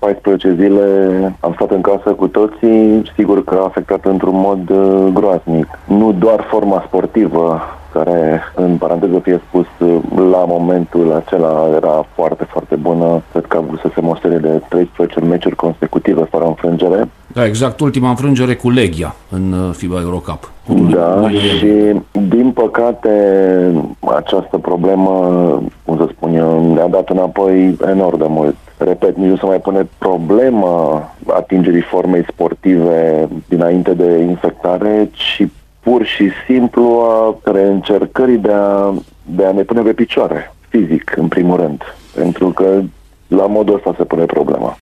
14 zile am stat în casă cu toții, sigur că a afectat într-un mod groaznic. Nu doar forma sportivă, care, în paranteză fie spus, la momentul acela era foarte, foarte bună. Cred că a vrut să se mă o serie de 13 meciuri consecutive fără înfrângere. Da, exact, ultima înfrângere cu Legia în FIBA Eurocup. Da, și din păcate această problemă, cum să spun eu, ne-a dat înapoi enorm de mult. Repet, nici nu se mai pune problema atingerii formei sportive dinainte de infectare, ci pur și simplu a reîncercării de a ne pune pe picioare, fizic, în primul rând. Pentru că la modul ăsta se pune problema.